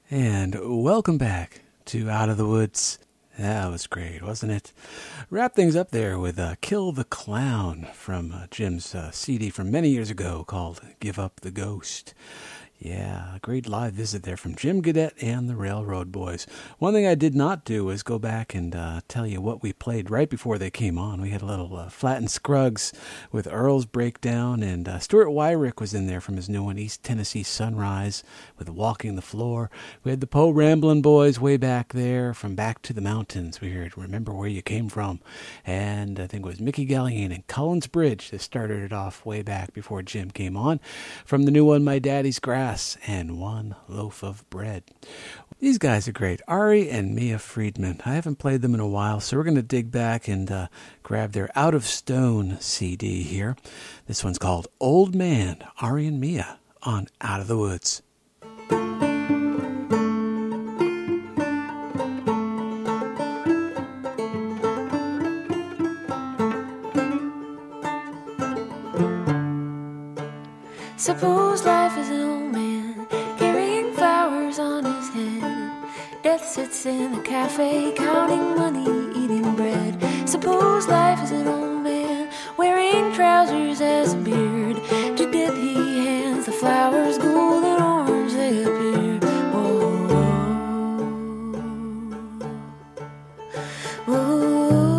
And welcome back to Out of the Woods. That was great, wasn't it? Wrap things up there with Kill the Clown from Jim's CD from many years ago called Give Up the Ghost. Yeah, a great live visit there from Jim Gaudette and the Railroad Boys. One thing I did not do was go back and tell you what we played right before they came on. We had a little Flatt and Scruggs with Earl's Breakdown, and Stuart Wyrick was in there from his new one, East Tennessee Sunrise, with Walking the Floor. We had the Poe Ramblin' Boys way back there from Back to the Mountains. We heard Remember Where You Came From, and I think it was Mickey Galliane and Collins Bridge that started it off way back before Jim came on. From the new one, My Daddy's Grass and One Loaf of Bread. These guys are great. Ari and Mia Friedman. I haven't played them in a while, so we're going to dig back and grab their Out of Stone CD here. This one's called Old Man, Ari and Mia on Out of the Woods. Suppose life is an old man carrying flowers on his head. Death sits in the cafe counting money, eating bread. Suppose life is an old man wearing trousers as a beard. To death he hands the flowers, gold and orange they appear. Oh, oh, oh.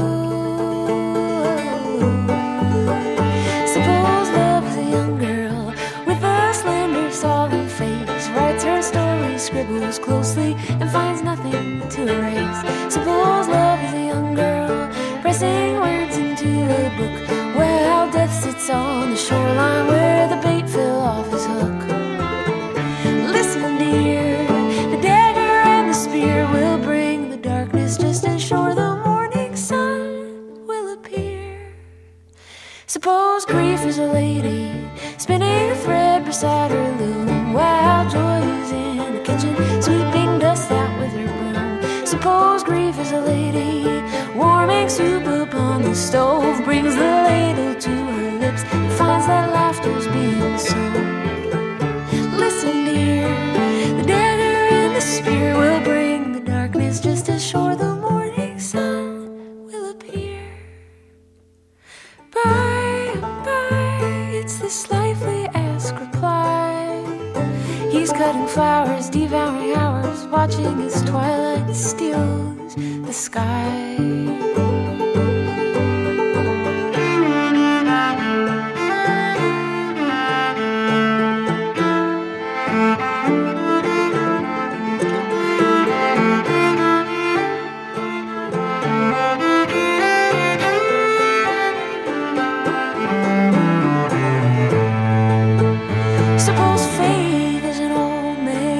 Suppose love is a young girl with a slender, solemn face, writes her story, scribbles closely, and finds nothing to erase. Suppose love is a young girl pressing words into a book, while death sits on the shoreline where the bait fell off his hook. Listen, dear, the dagger and the spear will bring the darkness just as sure the morning sun will appear. Suppose grief is a lady spinning a thread beside her loom, while joy is in the kitchen sweeping dust out with her broom. Suppose grief is a lady warming soup upon the stove, brings the ladle to her lips and finds that laughter's being sown. Listen, dear, the dagger and the spear will bring the darkness just as sure the morning sun will appear. By and by, it's this life we ask reply. He's cutting flowers, devouring hours, watching as twilight steals the sky. Suppose faith is an old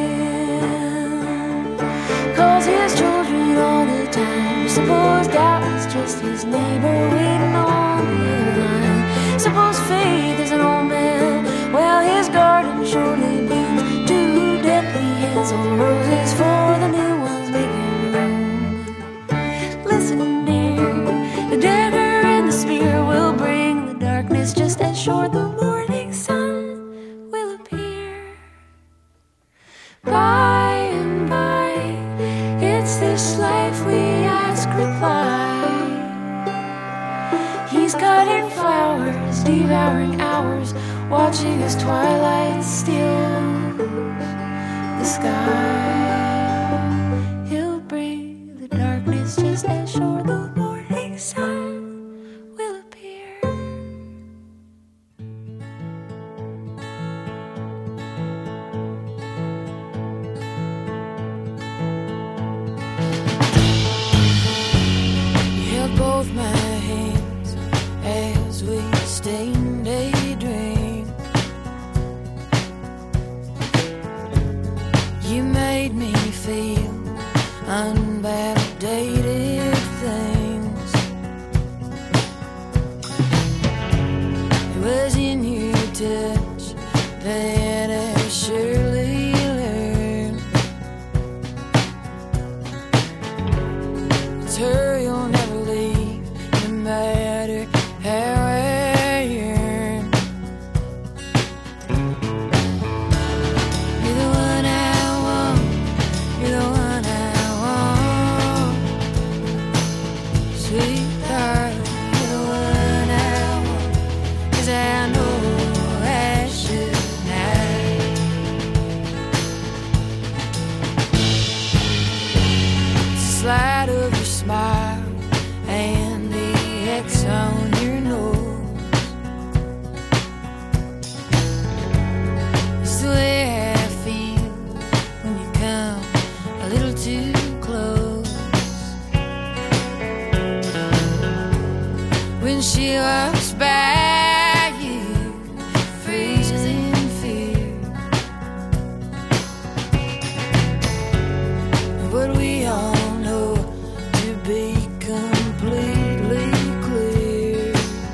man, calls his children all the time. Suppose doubt is just his neighbor waiting on the other line. Suppose faith is an old man, well his garden surely blooms. To death he hands old roses for the new ones making room. Listen, dear, the dagger and the spear will bring the darkness just as sure the morning sun will appear. By and by, it's this life we ask reply. He's cutting flowers, devouring hours, watching as twilight steals the sky. He'll bring the darkness just as sure the morning sun will appear. You held both my hands as we stayed and daydream. You made me feel unvalidated things. It was in your touch that I surely learned. It's her you'll never leave, no matter how I yearn. You're the one I want, little too close. When she walks by you, freezes in fear. But we all know to be completely clear,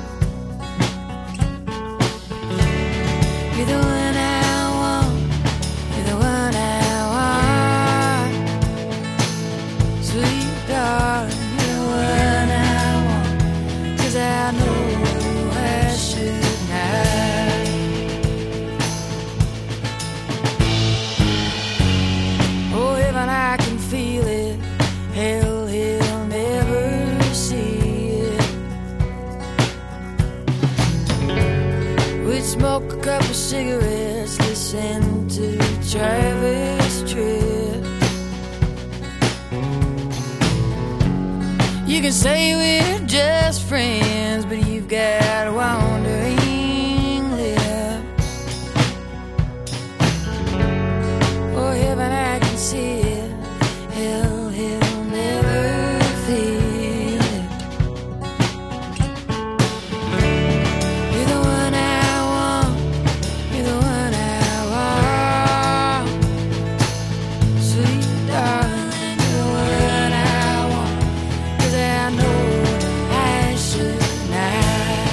you're the one I want, you're the one I want. Sweet darling, you're the one I want. 'Cause I know I should not. Oh, heaven, I can feel it. Hell, he'll never see it. We'd smoke a couple cigarettes, listen to Travis Tritt. You can say we're just friends, but you've got a wandering lip. Oh, heaven, I can see it. Hell, he'll never feel it. You're the one I want, you're the one I want. Sweet darling, you're the one I want. 'Cause I know I should not.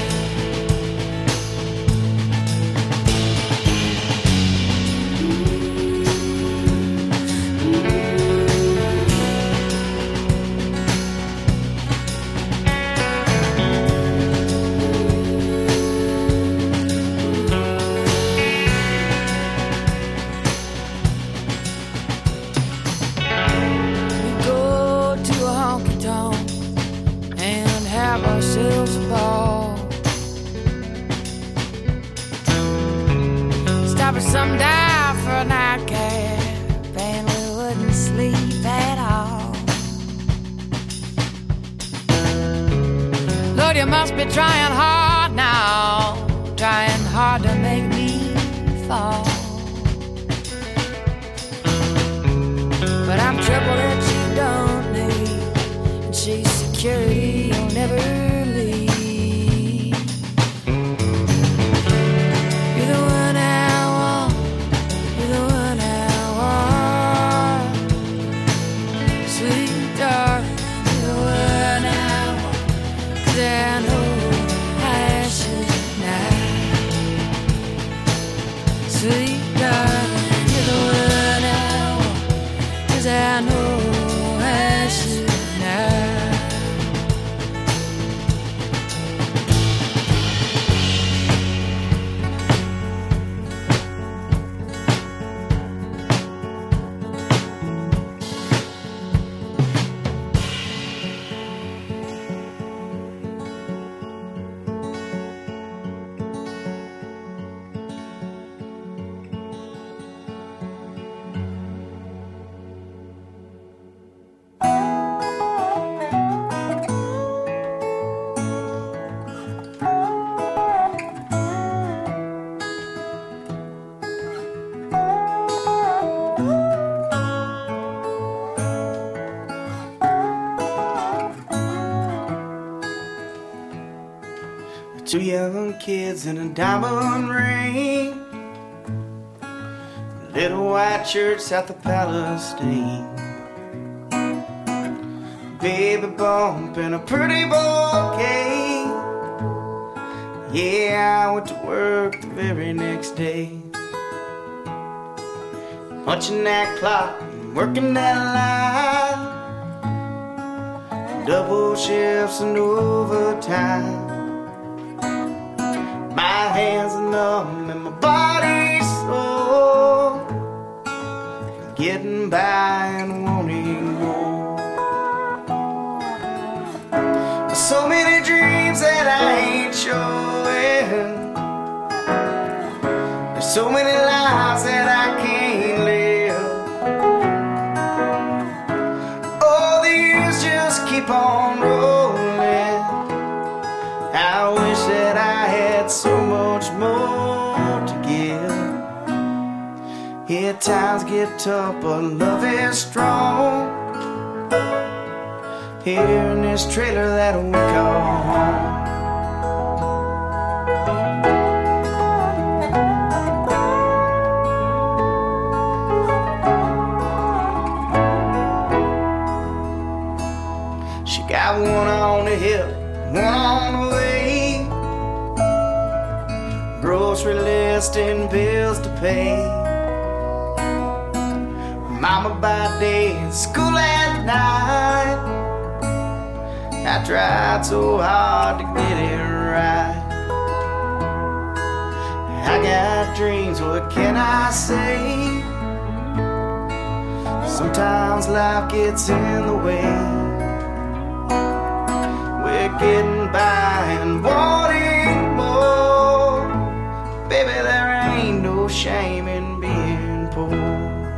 We go to a honky tonk and have ourselves a ball. Stop at some dive for a nightcap, and we wouldn't sleep at all. Lord, you must be trying hard now, trying hard to make me fall. But I'm trouble that you don't need, and she's security you'll never leave. You're the one I want, you're the one I want. Sweet darling, you're the one I want. 'Cause I know I should not. Sweet darling, you're the one I want. 'Cause I know I should not. Two young kids in a diamond ring, little white church south of Palestine. Baby bump and a pretty bouquet. Yeah, I went to work the very next day, punching that clock and working that line, double shifts and overtime. My hands are numb and my body's sore, getting by and wanting more. So many dreams that I ain't showing, there's so many lives that I can't live. Oh, the years just keep on rolling. I wish that I had so much more to give. It times get tough, but love is strong. Here in this trailer that we call home. She got one on the hip, one on the way, grocery list and bills to pay. Mama by day and school at night. I tried so hard to get it right. I got dreams, what can I say? Sometimes life gets in the way. We're getting by and wanting more. Baby, there ain't no shame in being poor.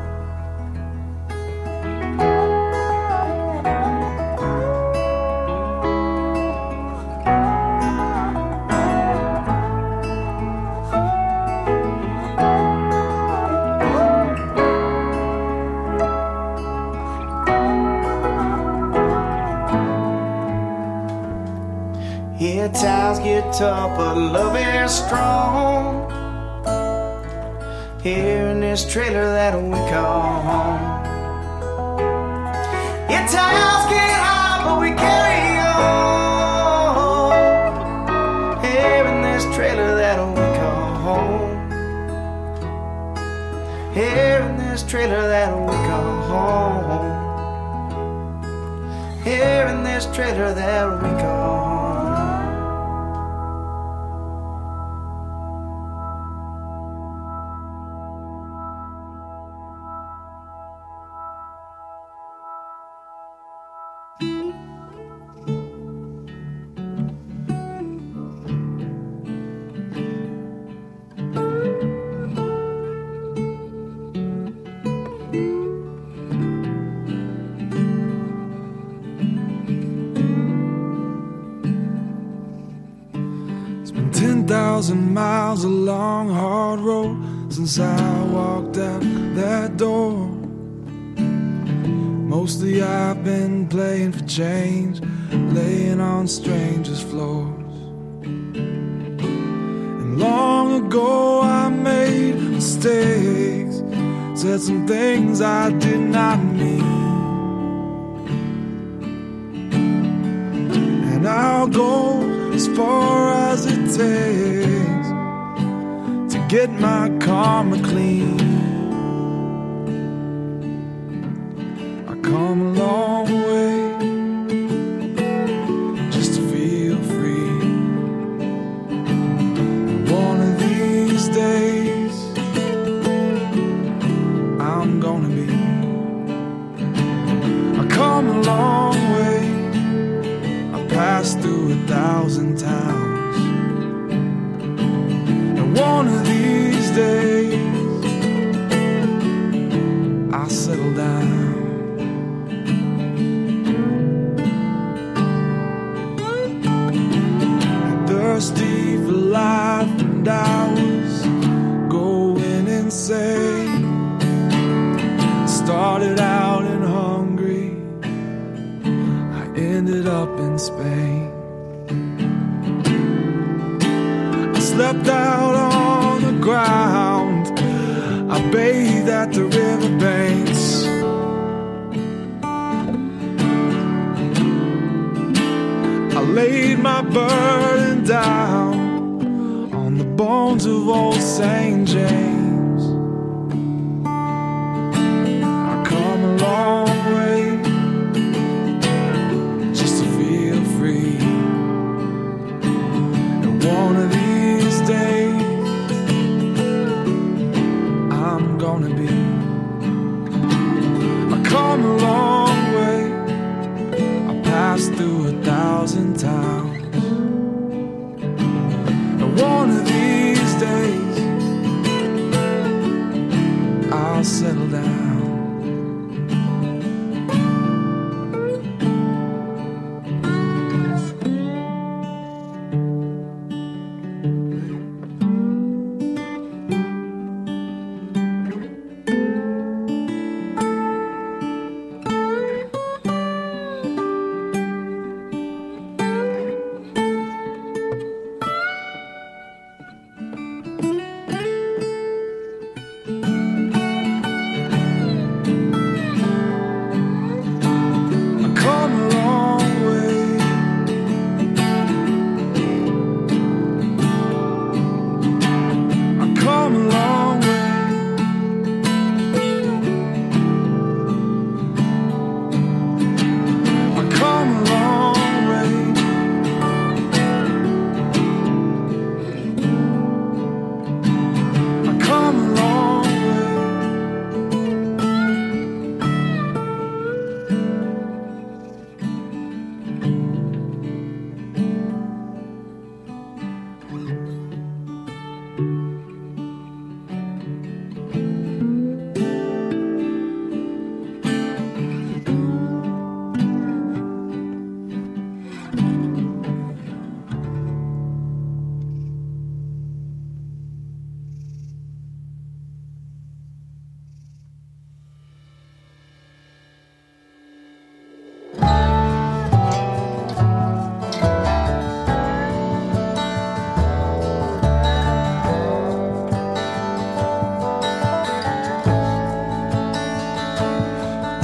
Yeah, times get tough, but love is strong. Here in this trailer that we call home. Yeah, times get hard, but we carry on. Here in this trailer that we call home. Here in this trailer that we call home. Here in this trailer that we call home. It's been 10,000 miles, a long, hard road since I walked out that door. Mostly I've been playing for change, laying on strangers' floors. And long ago I made mistakes, said some things I did not mean. And I'll go as far as it takes to get my karma clean. I come a long way just to feel free. One of these days I'm gonna be. I come a long way, I passed through 1,000 towns, and one of these days I'll settle down. Thirsty for life, and I was going insane. Started out in Hungary, I ended up in Spain. I slept out on the ground, I bathed at the riverbanks. I laid my burden down on the bones of old St. James. I come a long way just to feel free. And one of these days I'm gonna be. I come a long way, I passed through 1,000 towns, and one of these days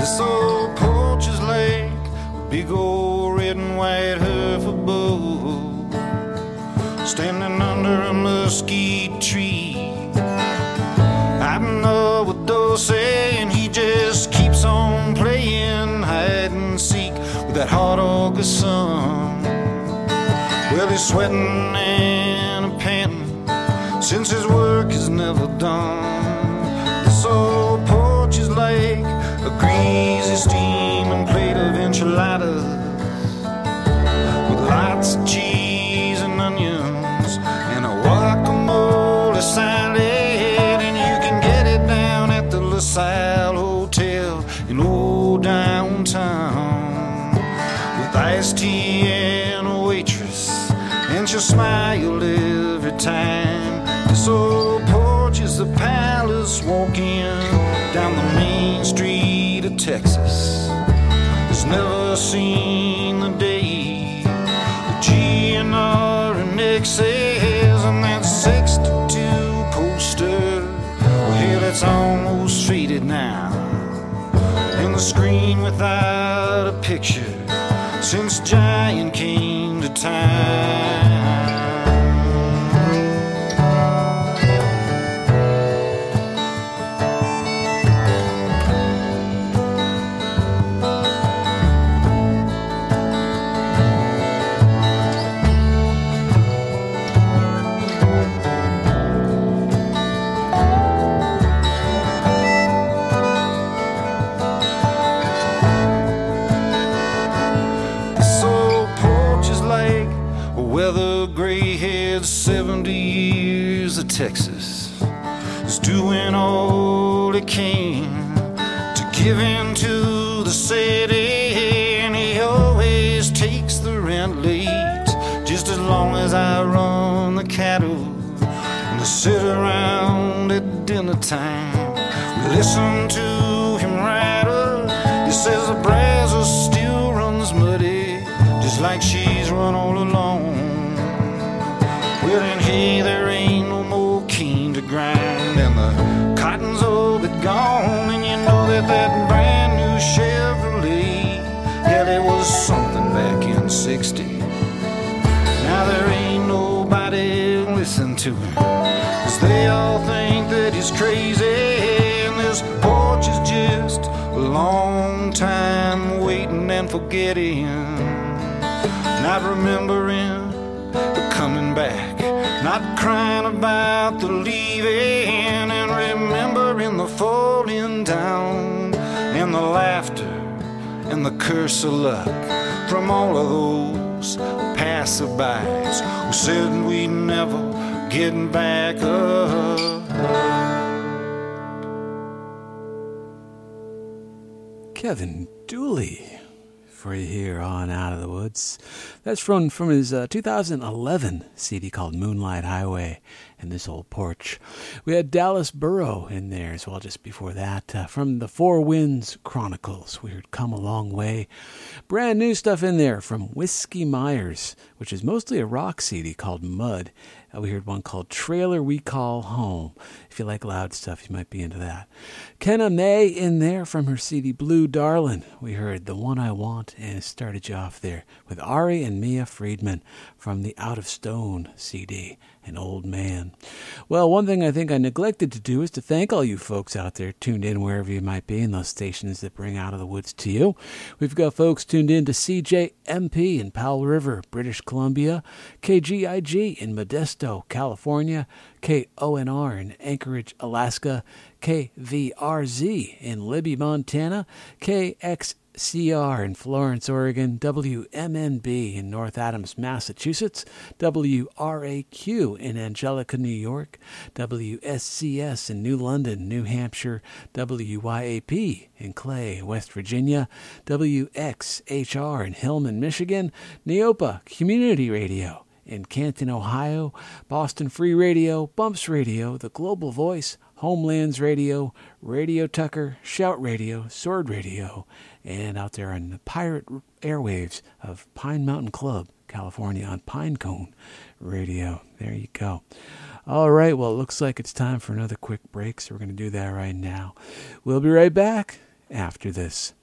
This old Porches Lake, a big old red and white heifer bull, standing under a mesquite tree. I know what those say, and he just keeps on playing hide and seek with that hot August sun. Well, he's sweating and panting since his work is never done. This old Porches Lake, a greasy steaming plate of enchiladas with lots of cheese and onions and a guacamole salad, and you can get it down at the LaSalle Hotel in old downtown with iced tea and a waitress, and she'll smile every time. This old porch is the palace walking down the main street of Texas. It's never seen the day. The GNR and XS and that 62 poster, well, here that's almost faded now. And the screen without a picture since Giant came to town. Where the gray-haired 70 years of Texas is doing all it can to give in to the city, and he always takes the rent late just as long as I run the cattle and I sit around at dinner time. We listen to him rattle. He says the Brazos still runs muddy just like she's run all along. Well, in hay there ain't no more cane to grind, and the cotton's all but gone, and you know that that brand new Chevrolet, yeah, there was something back in 60. Now there ain't nobody listen to him, 'cause they all think that he's crazy, and this porch is just a long time waiting and forgetting, not remembering but coming back, not crying about the leaving, and remembering the falling down and the laughter and the curse of luck from all of those passerbys who said we'd never get back up. Kevin Dooley for you here on Out of the Woods. That's from his 2011 CD called Moonlight Highway and This Old Porch. We had Dallas Burrow in there as well just before that. From the Four Winds Chronicles, we heard Come a Long Way. Brand new stuff in there from Whiskey Myers, which is mostly a rock CD called Mud. We heard one called Trailer We Call Home. If you like loud stuff, you might be into that. Kenna May in there from her CD Blue Darlin'. We heard The One I Want, and it started you off there with Ari and Mia Friedman from the Out of Stone CD, An Old Man. Well, one thing I think I neglected to do is to thank all you folks out there tuned in wherever you might be in those stations that bring Out of the Woods to you. We've got folks tuned in to CJMP in Powell River, British Columbia, KGIG in Modesto, California, KONR in Anchorage, Alaska, KVRZ in Libby, Montana, KXCR in Florence, Oregon, WMNB in North Adams, Massachusetts, WRAQ in Angelica, New York, WSCS in New London, New Hampshire, WYAP in Clay, West Virginia, WXHR in Hillman, Michigan, Neopa Community Radio in Canton, Ohio, Boston Free Radio, Bumps Radio, The Global Voice, Homelands Radio, Radio Tucker, Shout Radio, Sword Radio, and out there on the pirate airwaves of Pine Mountain Club, California on Pinecone Radio. There you go. All right, well, it looks like it's time for another quick break, so we're going to do that right now. We'll be right back after this.